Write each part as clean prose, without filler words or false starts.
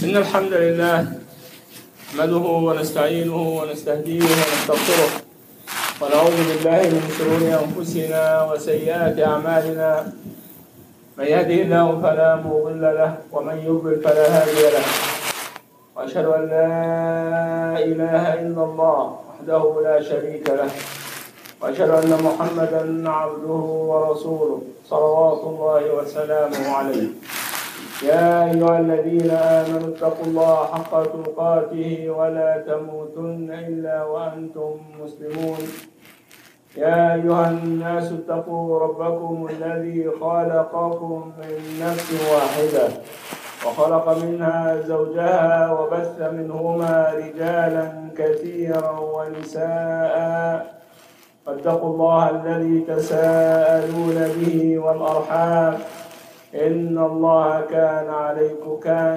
إن الحمد لله نحمده ونستعينه ونستهديه ونستغفره ونعوذ بالله من شرور أنفسنا وسيئات أعمالنا. من يهده الله فلا مضل له ومن يضلل فلا هادي له، وأشهد أن لا إله إلا الله وحده لا شريك له، وأشهد أن محمدا عبده ورسوله صلوات الله وسلامه عليه. يا أيها الذين آمنوا اتقوا الله حق تقاته ولا تموتن إلا وأنتم مسلمون. يا أيها الناس اتقوا ربكم الذي خلقكم من نفس واحدة وخلق منها زوجها وبث منهما رجالا كثيرا ونساء، فاتقوا الله الذي تساءلون به والأرحام إن الله كان عليكم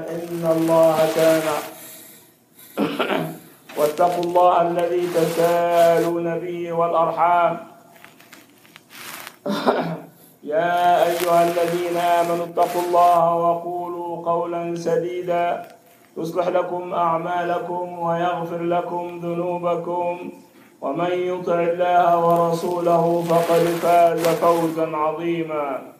واتقوا الله الذي تساءلون به والأرحام. يا أيها الذين آمنوا اتقوا الله وقولوا قولا سديدا يصلح لكم أعمالكم ويغفر لكم ذنوبكم، ومن يطع الله ورسوله فقد فاز فوزا عظيما.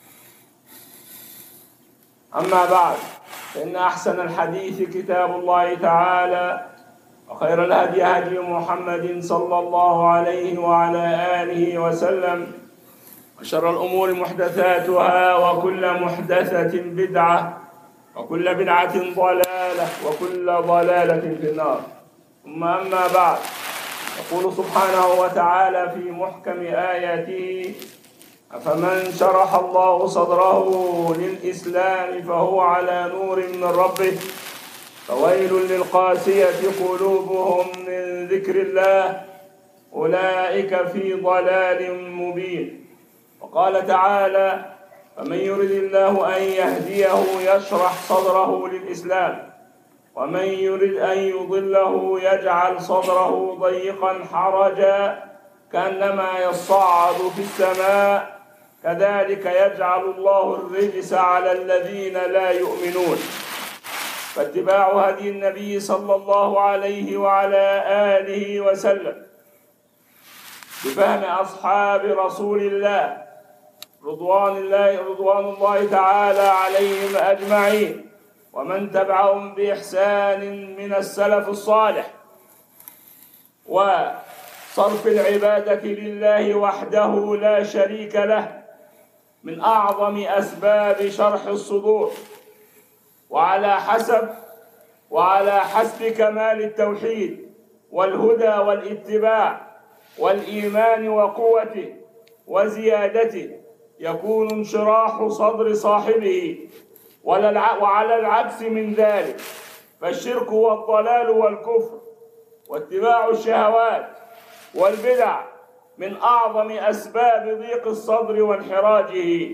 أما بعد، فإن أحسن الحديث كتاب الله تعالى، وخير الهدي هدي محمد صلى الله عليه وعلى آله وسلم، وشر الأمور محدثاتها، وكل محدثة بدعة، وكل بدعة ضلالة، وكل ضلالة في النار. ثم أما بعد، يقول سبحانه وتعالى في محكم آياته: أفمن شرح الله صدره للإسلام فهو على نور من ربه، فويل للقاسية قلوبهم من ذكر الله، أولئك في ضلال مبين. وقال تعالى: فمن يرد الله أن يهديه يشرح صدره للإسلام، ومن يرد أن يضله يجعل صدره ضيقا حرجا كأنما يصعد في السماء، كذلك يجعل الله الرجس على الذين لا يؤمنون. فاتباع هدي النبي صلى الله عليه وعلى آله وسلم بفهم أصحاب رسول الله رضوان الله تعالى عليهم أجمعين، ومن تبعهم بإحسان من السلف الصالح، وصرف العبادة لله وحده لا شريك له من أعظم أسباب شرح الصدور، وعلى حسب كمال التوحيد والهدى والاتباع والإيمان وقوته وزيادته يكون انشراح صدر صاحبه، وعلى العكس من ذلك فالشرك والضلال والكفر واتباع الشهوات والبدع من أعظم أسباب ضيق الصدر وانحراجه.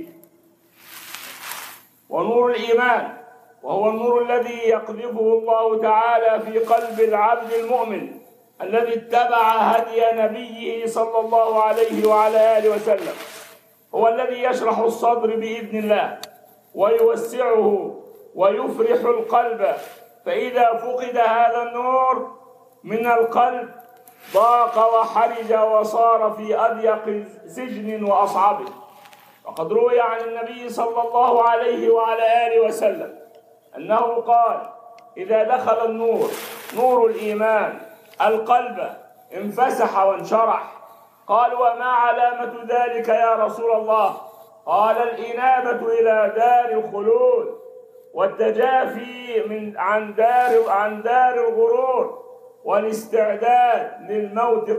ونور الإيمان، وهو النور الذي يقذفه الله تعالى في قلب العبد المؤمن الذي اتبع هدي نبيه صلى الله عليه وعلى آله وسلم، هو الذي يشرح الصدر بإذن الله ويوسعه ويفرح القلب. فإذا فقد هذا النور من القلب ضاق وحرج وصار في أضيق سجن وأصعبه. وقد روي عن النبي صلى الله عليه وعلى آله وسلم أنه قال: إذا دخل النور، نور الإيمان، القلب انفسح وانشرح. قال: وما علامة ذلك يا رسول الله؟ قال: الإنابة إلى دار الخلود، والتجافي عن دار الغرور، والاستعداد للموت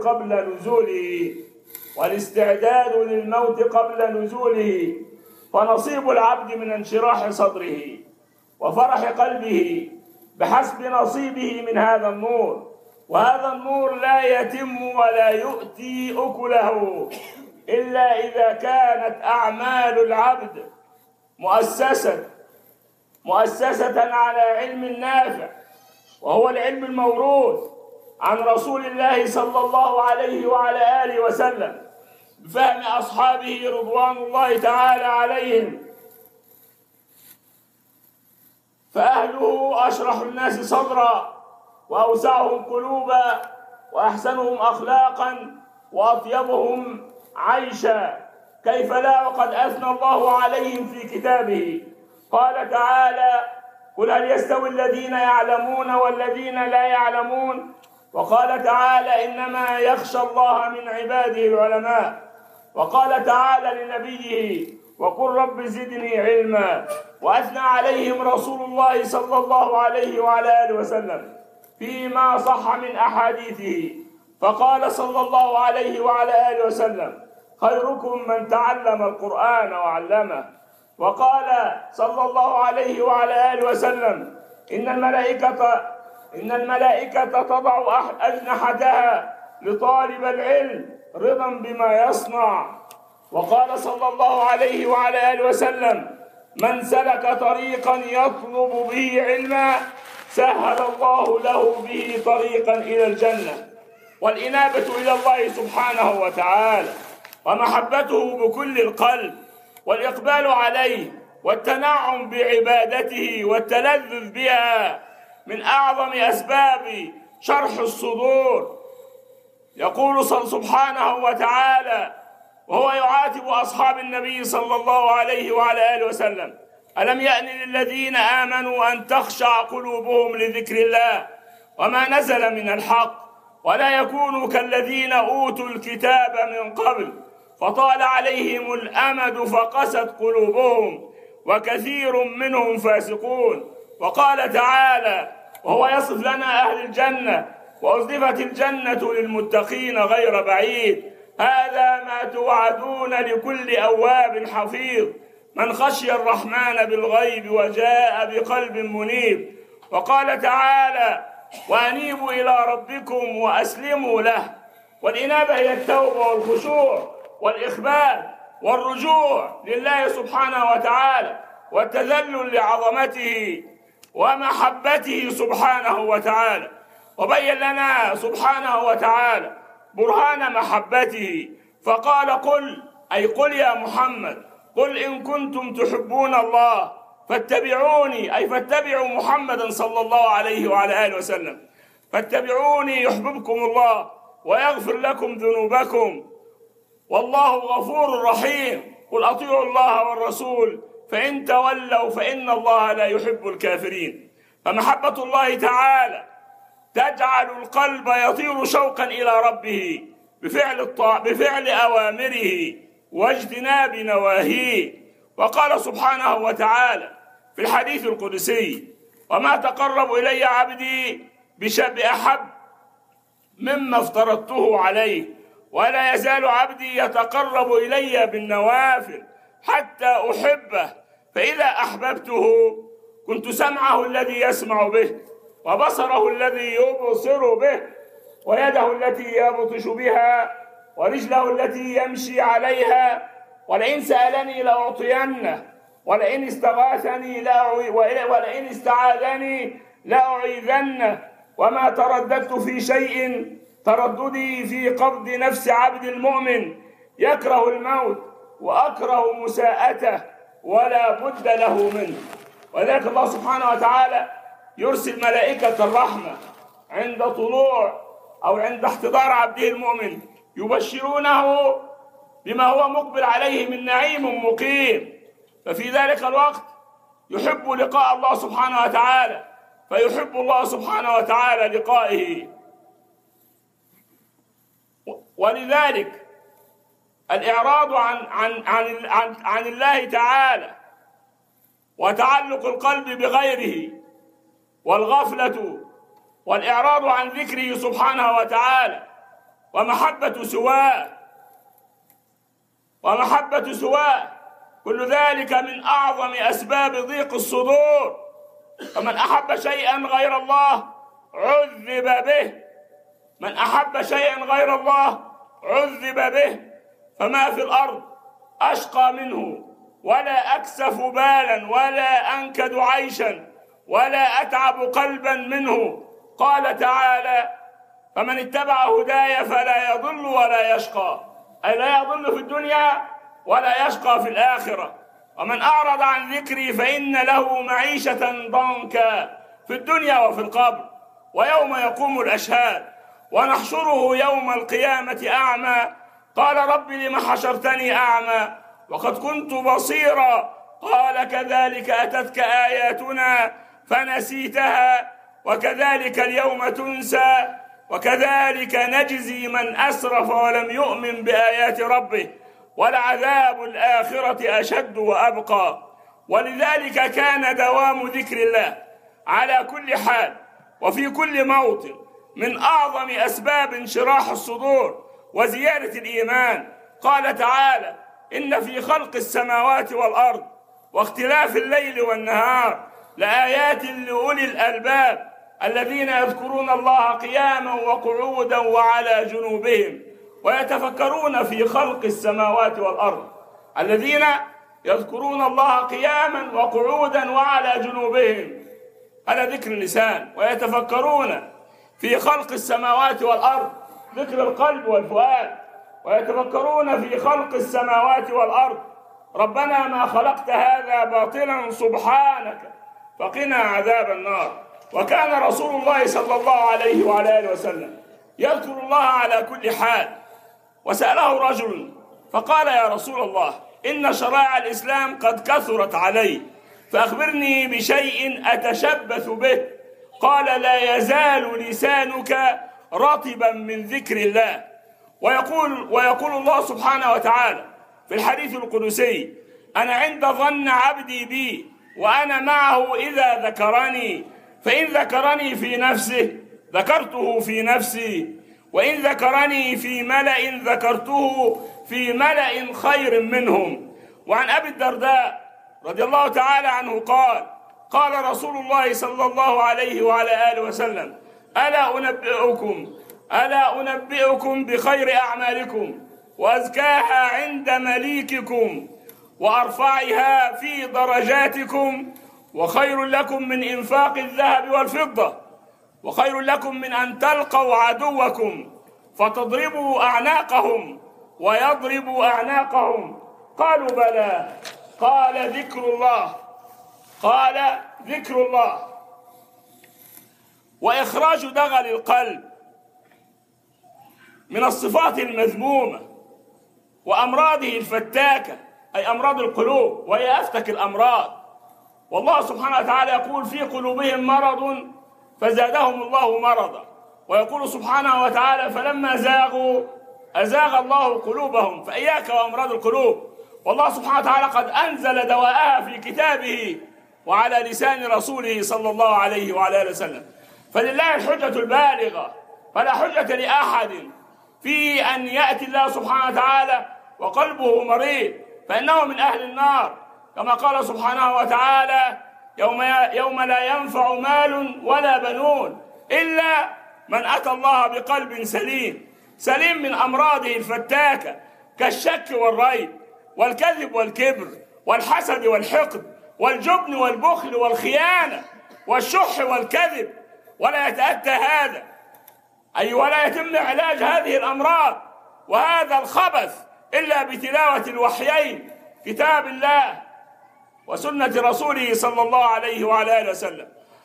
قبل نزوله. فنصيب العبد من انشراح صدره وفرح قلبه بحسب نصيبه من هذا النور. وهذا النور لا يتم ولا يؤتي أكله إلا إذا كانت أعمال العبد مؤسسة على علم نافع، وهو العلم الموروث عن رسول الله صلى الله عليه وعلى آله وسلم بفهم أصحابه رضوان الله تعالى عليهم. فأهله أشرح الناس صدرا وأوسعهم قلوبا وأحسنهم أخلاقا وأطيبهم عيشا، كيف لا وقد أثنى الله عليهم في كتابه. قال تعالى: قل هل يستوي الذين يعلمون والذين لا يعلمون. وقال تعالى: إنما يخشى الله من عباده العلماء. وقال تعالى لنبيه: وقل رب زدني علما. وأثنى عليهم رسول الله صلى الله عليه وعلى آله وسلم فيما صح من أحاديثه، فقال صلى الله عليه وعلى آله وسلم: خيركم من تعلم القرآن وعلمه. وقال صلى الله عليه وعلى آله وسلم: إن الملائكة تضع أجنحتها لطالب العلم رضا بما يصنع. وقال صلى الله عليه وعلى آله وسلم: من سلك طريقا يطلب به علما سهل الله له به طريقا إلى الجنة. والإنابة إلى الله سبحانه وتعالى ومحبته بكل القلب والإقبال عليه والتنعم بعبادته والتلذذ بها من أعظم أسباب شرح الصدور. يقول سبحانه وتعالى وهو يعاتب أصحاب النبي صلى الله عليه وعلى آله وسلم: ألم يأن للذين آمنوا أن تخشع قلوبهم لذكر الله وما نزل من الحق ولا يكونوا كالذين أوتوا الكتاب من قبل فطال عليهم الأمد فقست قلوبهم وكثير منهم فاسقون. وقال تعالى وهو يصف لنا أهل الجنة: وأزلفت الجنة للمتقين غير بعيد، هذا ما توعدون لكل أواب حفيظ من خشي الرحمن بالغيب وجاء بقلب منيب. وقال تعالى: وأنيبوا إلى ربكم وأسلموا له. والإنابة هي التوبة والخشوع والإخبات والرجوع لله سبحانه وتعالى والتذلل لعظمته ومحبته سبحانه وتعالى. وبين لنا سبحانه وتعالى برهان محبته فقال: قل، أي قل يا محمد، قل إن كنتم تحبون الله فاتبعوني، أي فاتبعوا محمدا صلى الله عليه وعلى آله وسلم، فاتبعوني يحببكم الله ويغفر لكم ذنوبكم والله غفور رحيم. قل أطيعوا الله والرسول فإن تولوا فإن الله لا يحب الكافرين. فمحبة الله تعالى تجعل القلب يطير شوقا إلى ربه بفعل أوامره واجتناب نواهيه. وقال سبحانه وتعالى في الحديث القدسي: وما تقرب إلي عبدي بأحب مما افترضته عليه ولا يزال عبدي يتقرب إلي بالنوافل حتى أحبه، فإذا أحببته كنت سمعه الذي يسمع به وبصره الذي يبصر به ويده التي يبطش بها ورجله التي يمشي عليها، ولئن سألني لأعطينه ولئن استغاثني ولئن استعاذني لأعيذنه. وما ترددت في شيء ترددي في قبض نفس عبد المؤمن يكره الموت وأكره مساءته ولا بد له منه. ولذلك الله سبحانه وتعالى يرسل ملائكة الرحمة عند طلوع أو عند احتضار عبده المؤمن يبشرونه بما هو مقبل عليه من نعيم مقيم، ففي ذلك الوقت يحب لقاء الله سبحانه وتعالى فيحب الله سبحانه وتعالى لقائه. ولذلك الإعراض عن الله تعالى وتعلق القلب بغيره والغفلة والإعراض عن ذكره سبحانه وتعالى ومحبة سواه كل ذلك من أعظم أسباب ضيق الصدور. فمن أحب شيئا غير الله عذب به، من أحب شيئا غير الله عذب به. فما في الأرض أشقى منه ولا أكسف بالا ولا أنكد عيشا ولا أتعب قلبا منه. قال تعالى: فمن اتبع هداي فلا يضل ولا يشقى، أي لا يضل في الدنيا ولا يشقى في الآخرة. ومن أعرض عن ذكري فإن له معيشة ضنكا في الدنيا وفي القبر ويوم يقوم الأشهاد ونحشره يوم القيامة أعمى قال رب لم حشرتني أعمى وقد كنت بصيرا قال كذلك أتتك آياتنا فنسيتها وكذلك اليوم تنسى وكذلك نجزي من أسرف ولم يؤمن بآيات ربه ولعذاب الآخرة أشد وأبقى. ولذلك كان دوام ذكر الله على كل حال وفي كل موطن من أعظم أسباب انشراح الصدور وزيادة الإيمان. قال تعالى إن في خلق السماوات والأرض واختلاف الليل والنهار لآيات لأولي الألباب الذين يذكرون الله قياما وقعودا وعلى جنوبهم ويتفكرون في خلق السماوات والأرض. الذين يذكرون الله قياما وقعودا وعلى جنوبهم على ذكر اللسان، ويتفكرون في خلق السماوات والأرض ذكر القلب والفؤاد، ويتفكرون في خلق السماوات والأرض ربنا ما خلقت هذا باطلا سبحانك فقنا عذاب النار. وكان رسول الله صلى الله عليه وعلى آله وسلم يذكر الله على كل حال. وسأله رجل فقال يا رسول الله إن شرائع الإسلام قد كثرت علي فأخبرني بشيء أتشبث به. قال لا يزال لسانك رطبا من ذكر الله. ويقول الله سبحانه وتعالى في الحديث القدسي أنا عند ظن عبدي بي وأنا معه إذا ذكرني فإن ذكرني في نفسه ذكرته في نفسي وإن ذكرني في ملأ ذكرته في ملأ خير منهم. وعن أبي الدرداء رضي الله تعالى عنه قال رسول الله صلى الله عليه وعلى آله وسلم ألا أنبئكم بخير أعمالكم وأزكاها عند مليككم وأرفعها في درجاتكم وخير لكم من إنفاق الذهب والفضة وخير لكم من أن تلقوا عدوكم فتضربوا أعناقهم ويضربوا أعناقهم. قالوا بلى قال ذكر الله وإخراج دغل القلب من الصفات المذمومة وأمراضه الفتاكة أي أمراض القلوب وهي أفتك الأمراض. والله سبحانه وتعالى يقول في قلوبهم مرض فزادهم الله مرضا، ويقول سبحانه وتعالى فلما زاغوا أزاغ الله قلوبهم. فإياك وأمراض القلوب، والله سبحانه وتعالى قد أنزل دواءها في كتابه وعلى لسان رسوله صلى الله عليه وعلى آله وسلم. فلله الحجة البالغة، فلا حجة لأحد في أن يأتي الله سبحانه وتعالى وقلبه مريض، فإنه من أهل النار، كما قال سبحانه وتعالى يوم لا ينفع مال ولا بنون إلا من أتى الله بقلب سليم من أمراضه الفتاكة كالشك والريب والكذب والكبر والحسد والحقد والجبن والبخل والخيانة والشح والكذب. ولا يتأتى هذا ولا يتم علاج هذه الأمراض وهذا الخبث إلا بتلاوة الوحيين كتاب الله وسنة رسوله صلى الله عليه وعلى آله وسلم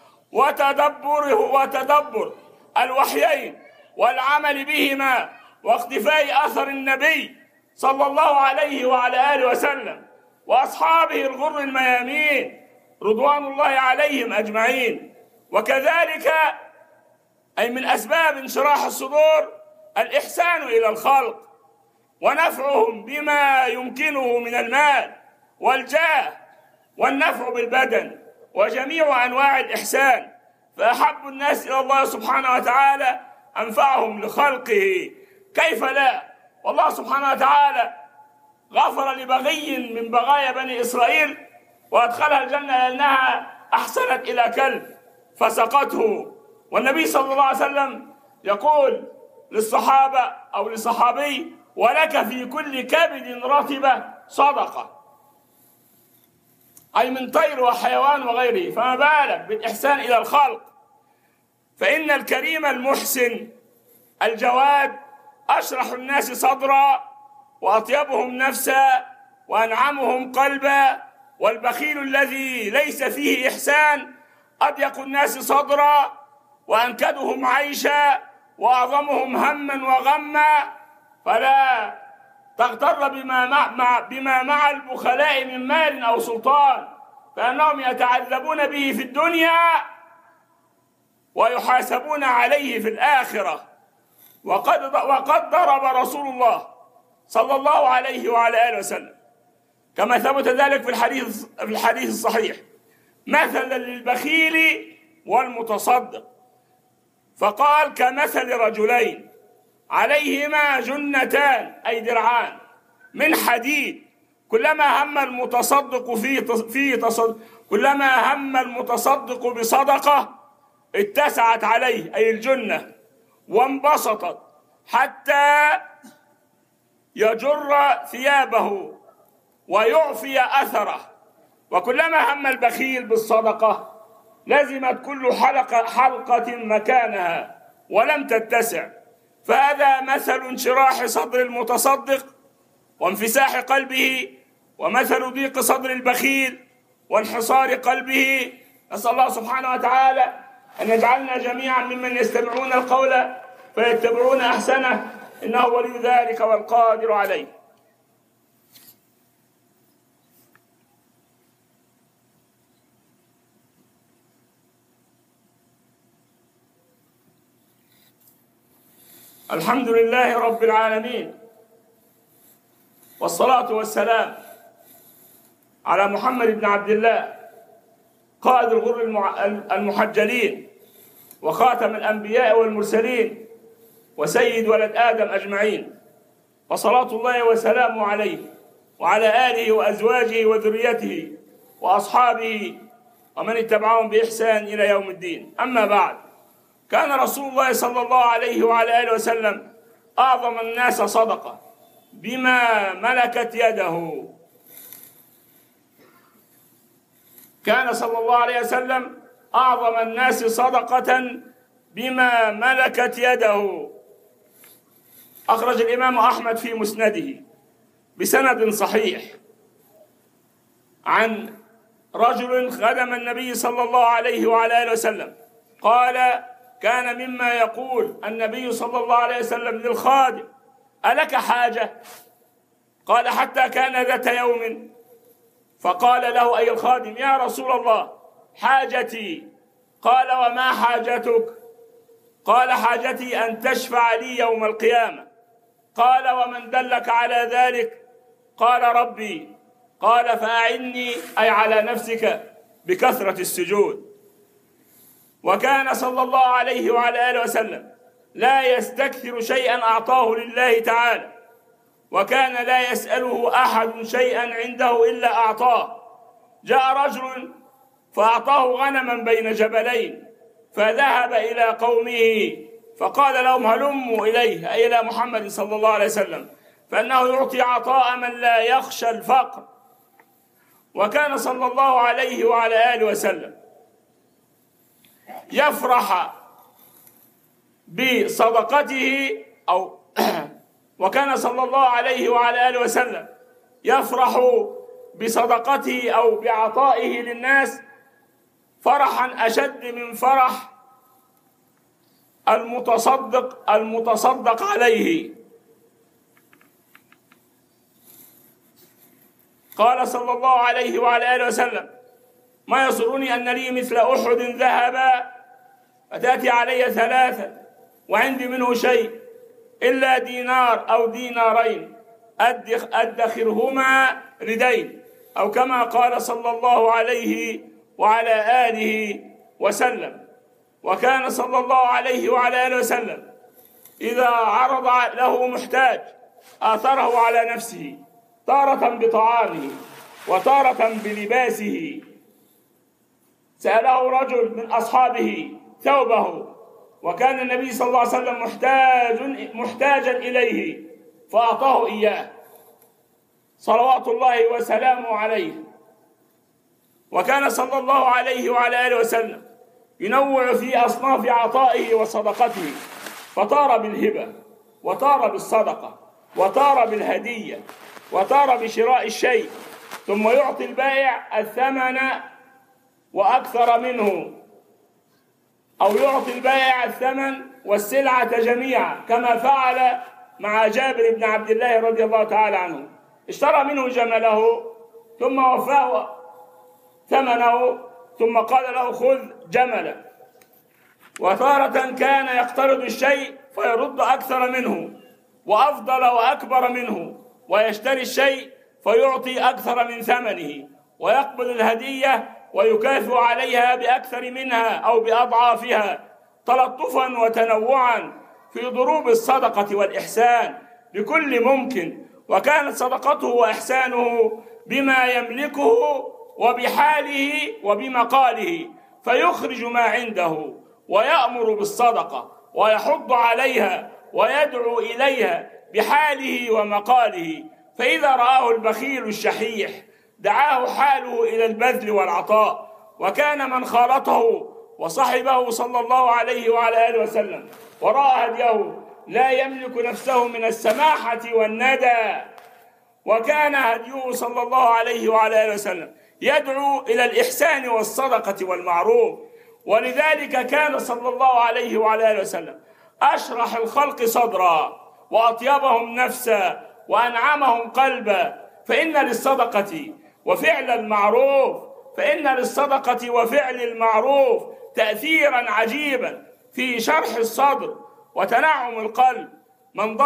وتدبر الوحيين والعمل بهما واقتفاء أثر النبي صلى الله عليه وعلى آله وسلم وأصحابه الغر الميامين رضوان الله عليهم أجمعين. وكذلك أي من أسباب انشراح الصدور الإحسان إلى الخلق ونفعهم بما يمكنه من المال والجاه والنفع بالبدن وجميع أنواع الإحسان. فأحب الناس إلى الله سبحانه وتعالى أنفعهم لخلقه، كيف لا؟ والله سبحانه وتعالى غفر لبغي من بغايا بني إسرائيل وأدخلها الجنة لأنها أحسنت إلى كلب فسقته. والنبي صلى الله عليه وسلم يقول للصحابة أو لصحابي ولك في كل كبد رطبة صدقة، أي من طير وحيوان وغيره، فما بالك بالإحسان إلى الخلق. فإن الكريم المحسن الجواد أشرح الناس صدرا وأطيبهم نفسا وأنعمهم قلبا والبخيل الذي ليس فيه إحسان أضيق الناس صدرا وأنكدهم عيشا وأعظمهم هما وغما، فلا تغتر بما مع البخلاء من مال أو سلطان، فإنهم يتعذبون به في الدنيا ويحاسبون عليه في الآخرة. وقد ضرب رسول الله صلى الله عليه وعلى آله وسلم كما ثبت ذلك في الحديث الصحيح مثلا للبخيل والمتصدق، فقال: كمثل رجلين عليهما جنتان أي درعان من حديد، كلما هم المتصدق بصدقة اتسعت عليه أي الجنة وانبسطت حتى يجر ثيابه ويعفي أثره، وكلما هم البخيل بالصدقة لزمت كل حلقة مكانها ولم تتسع. فهذا مثل انشراح صدر المتصدق وانفساح قلبه، ومثل ضيق صدر البخيل وانحصار قلبه. نسأل الله سبحانه وتعالى أن يجعلنا جميعا ممن يستمعون القول فيتبعون أحسنه، إنه ولي ذلك والقادر عليه. الحمد لله رب العالمين، والصلاة والسلام على محمد بن عبد الله قائد الغر المحجلين وخاتم الأنبياء والمرسلين وسيد ولد آدم أجمعين، وصلاة الله وسلامه عليه وعلى آله وأزواجه وذريته وأصحابه ومن اتبعهم بإحسان إلى يوم الدين. أما بعد، كان رسول الله صلى الله عليه وعلى آله وسلم أعظم الناس صدقة بما ملكت يده. كان صلى الله عليه وسلم أعظم الناس صدقة بما ملكت يده. أخرج الإمام أحمد في مسنده بسند صحيح عن رجل خدم النبي صلى الله عليه وعلى آله وسلم قال: كان مما يقول النبي صلى الله عليه وسلم للخادم: ألك حاجة؟ قال: حتى كان ذات يوم فقال له أي الخادم: يا رسول الله، حاجتي. قال: وما حاجتك؟ قال: حاجتي أن تشفع لي يوم القيامة. قال: ومن دلك على ذلك؟ قال: ربي. قال: فأعني أي على نفسك بكثرة السجود. وكان صلى الله عليه وعلى آله وسلم لا يستكثر شيئا أعطاه لله تعالى، وكان لا يسأله أحد شيئا عنده إلا أعطاه. جاء رجل فأعطاه غنما بين جبلين، فذهب إلى قومه فقال لهم: هلموا إليه، أي إلى محمد صلى الله عليه وسلم، فإنه يعطي عطاء من لا يخشى الفقر. وكان صلى الله عليه وعلى آله وسلم يفرح بصدقته وكان صلى الله عليه وعلى آله وسلم يفرح بصدقته أو بعطائه للناس فرحا أشد من فرح المتصدق عليه. قال صلى الله عليه وعلى آله وسلم: ما يسرني أن لي مثل أحد ذهبا فتأتي علي ثلاثة وعندي منه شيء إلا دينار أو دينارين أدخرهما ردين، أو كما قال صلى الله عليه وعلى آله وسلم. وكان صلى الله عليه وعلى آله وسلم إذا عرض له محتاج آثره على نفسه، تارة بطعامه وتارة بلباسه. سأله رجل من أصحابه ثوبه، وكان النبي صلى الله عليه وسلم محتاجا إليه فأعطاه إياه صلوات الله وسلامه عليه. وكان صلى الله عليه وعلى آله وسلم ينوع في أصناف عطائه وصدقته، فطار بالهبة، وطار بالصدقة، وطار بالهدية، وطار بشراء الشيء، ثم يعطي البائع الثمن وأكثر منه، أو يعطي البائع الثمن والسلعة جميعا، كما فعل مع جابر بن عبد الله رضي الله تعالى عنه. اشترى منه جمله ثم وفاه ثمنه ثم قال له خذ جملا. وتارة كان يقترض الشيء فيرد أكثر منه وأفضل وأكبر منه، ويشتري الشيء فيعطي أكثر من ثمنه، ويقبل الهدية ويكافئ عليها بأكثر منها أو بأضعافها، تلطفا وتنوعا في ضروب الصدقة والإحسان بكل ممكن. وكانت صدقته وإحسانه بما يملكه وبحاله وبمقاله، فيخرج ما عنده ويأمر بالصدقة ويحض عليها ويدعو إليها بحاله ومقاله. فإذا رآه البخيل الشحيح دعاه حاله إلى البذل والعطاء. وكان من خالطه وصحبه صلى الله عليه وعلى آله وسلم ورأى هديه لا يملك نفسه من السماحة والندى، وكان هديه صلى الله عليه وعلى آله وسلم يدعو إلى الإحسان والصدقة والمعروف. ولذلك كان صلى الله عليه وعلى آله وسلم أشرح الخلق صدرا وأطيبهم نفسا وأنعمهم قلبا. فإن للصدقة وفعل المعروف تأثيرا عجيبا في شرح الصدر وتنعم القلب. من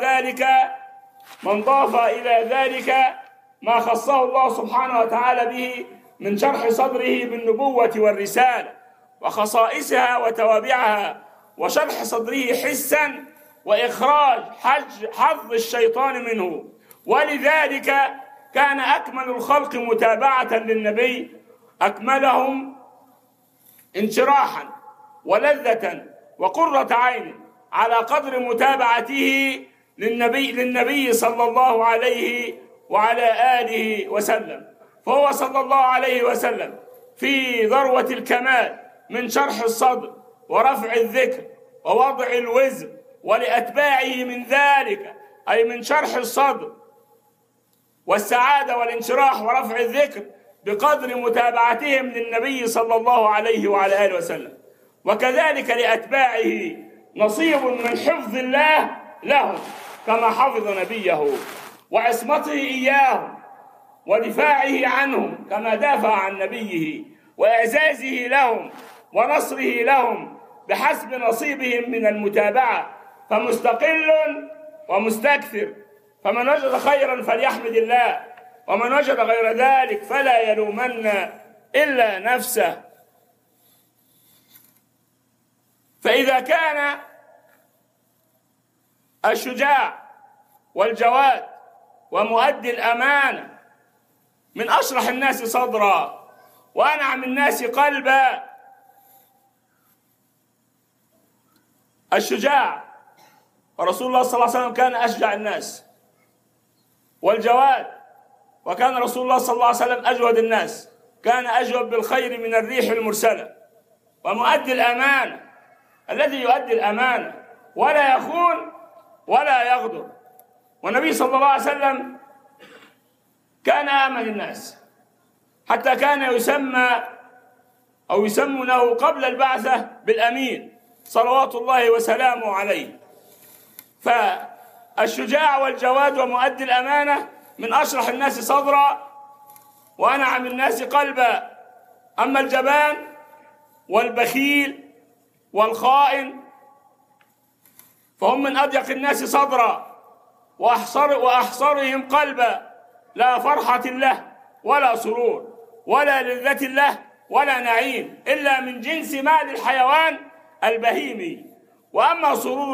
ضاف إلى ذلك ما خصه الله سبحانه وتعالى به من شرح صدره بالنبوة والرسالة وخصائصها وتوابعها، وشرح صدره حسا وإخراج حظ الشيطان منه. ولذلك كان أكمل الخلق متابعة للنبي أكملهم انشراحا ولذة وقرة عين على قدر متابعته للنبي صلى الله عليه وعلى آله وسلم. فهو صلى الله عليه وسلم في ذروة الكمال من شرح الصدر ورفع الذكر ووضع الوزر، ولأتباعه من ذلك أي من شرح الصدر والسعادة والانشراح ورفع الذكر بقدر متابعتهم للنبي صلى الله عليه وعلى آله وسلم. وكذلك لأتباعه نصيب من حفظ الله لهم كما حفظ نبيه، وعصمته إياهم ودفاعه عنهم كما دافع عن نبيه، وإعزازه لهم ونصره لهم بحسب نصيبهم من المتابعة، فمستقل ومستكثر. فمن وجد خيرا فليحمد الله، ومن وجد غير ذلك فلا يلومن إلا نفسه. فإذا كان الشجاع والجواد ومؤدي الأمانة من أشرح الناس صدرا وأنعم الناس قلبا، الشجاع ورسول الله صلى الله عليه وسلم كان أشجع الناس، والجواد وكان رسول الله صلى الله عليه وسلم أجود الناس، كان أجود بالخير من الريح المرسلة. ومؤدي الأمانة الذي يؤدي الأمانة ولا يخون ولا يغدر. والنبي صلى الله عليه وسلم كان آمن الناس، حتى كان يسمونه قبل البعثة بالأمين صلوات الله وسلامه عليه. فالشجاع والجواد ومؤدي الأمانة من أشرح الناس صدرا وأنعم الناس قلبا. أما الجبان والبخيل والخائن فهم من أضيق الناس صدرا وأحصرهم قلبا، لا فرحة له ولا سرور ولا لذة له ولا نعيم إلا من جنس مال الحيوان البهيمي. وأما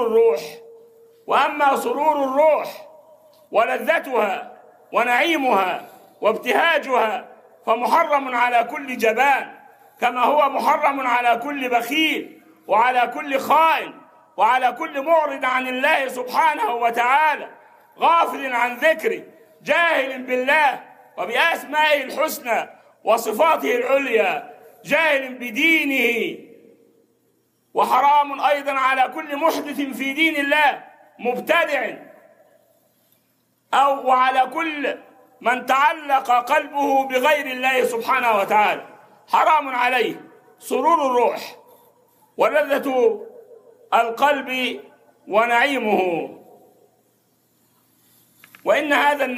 سرور الروح ولذتها ونعيمها وابتهاجها فمحرم على كل جبان، كما هو محرم على كل بخيل وعلى كل خائن وعلى كل معرض عن الله سبحانه وتعالى، غافل عن ذكره، جاهل بالله وبأسمائه الحسنى وصفاته العليا، جاهل بدينه. وحرام أيضا على كل محدث في دين الله مبتدع، وعلى كل من تعلق قلبه بغير الله سبحانه وتعالى حرام عليه سرور الروح ولذة القلب ونعيمه. وإن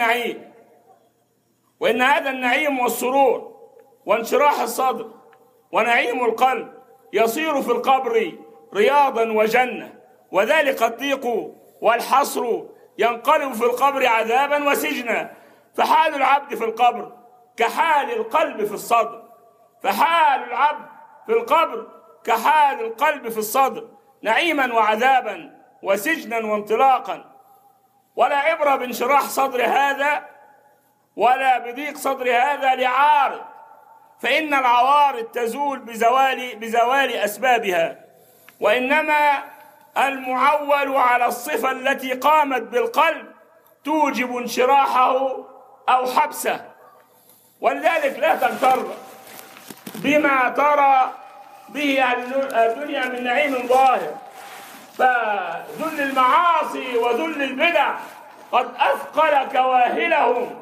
هذا النعيم والسرور وانشراح الصدر ونعيم القلب يصير في القبر رياضا وجنة، وذلك الضيق والحصر ينقلب في القبر عذابا وسجنا. فحال العبد في القبر كحال القلب في الصدر، فحال العبد في القبر كحال القلب في الصدر، نعيما وعذابا وسجنا وانطلاقا. ولا عبرة بانشراح صدر هذا ولا بضيق صدر هذا لعارض، فإن العوارض تزول بزوال أسبابها، وإنما المعول على الصفة التي قامت بالقلب توجب انشراحه أو حبسه. ولذلك لا تغتر بما ترى به أهل الدنيا من نعيم ظاهر، فذل المعاصي وذل البدع قد أثقل كواهلهم،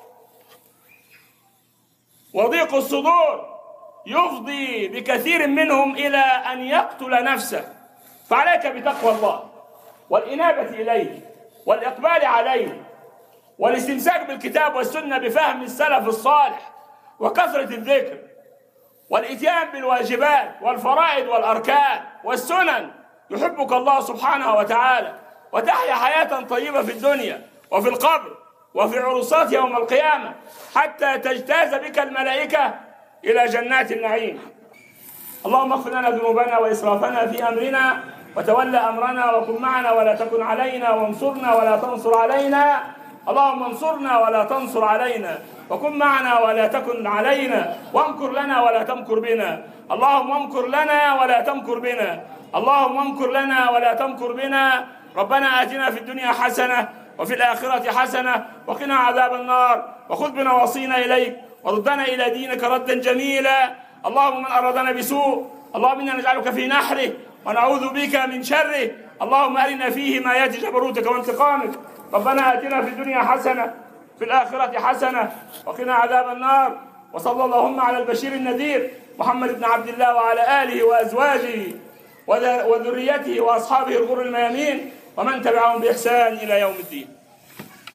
وضيق الصدور يفضي بكثير منهم إلى أن يقتل نفسه. فعليك بتقوى الله والإنابة إليه والإقبال عليه والاستمساك بالكتاب والسنة بفهم السلف الصالح وكثرة الذكر والإتيان بالواجبات والفرائض والأركان والسنن، يحبك الله سبحانه وتعالى وتحيا حياة طيبة في الدنيا وفي القبر وفي عرصات يوم القيامة، حتى تجتاز بك الملائكة إلى جنات النعيم. اللهم اغفر لنا ذنوبنا وإسرافنا في أمرنا وتولى أمرنا وكن معنا ولا تكن علينا وانصرنا ولا تنصر علينا. اللهم انصرنا ولا تنصر علينا وكن معنا ولا تكن علينا وامكر لنا ولا تمكر بنا. اللهم امكر لنا ولا تمكر بنا، اللهم امكر لنا ولا تمكر بنا. ربنا آتنا في الدنيا حسنة وفي الآخرة حسنة وقنا عذاب النار، وخذ بنواصينا إليك وردنا إلى دينك ردا جميلا. اللهم من أرادنا بسوء اللهم إنا نجعلك في نحره ونعوذ بك من شره. اللهم أرنا فيه ما آيات جبروتك وانتقامك. ربنا آتنا في الدنيا حسنة في الآخرة حسنة وقنا عذاب النار. وصلى اللهم على البشير النذير محمد بن عبد الله وعلى آله وأزواجه وذريته وأصحابه الغر الميامين ومن تبعهم بإحسان إلى يوم الدين.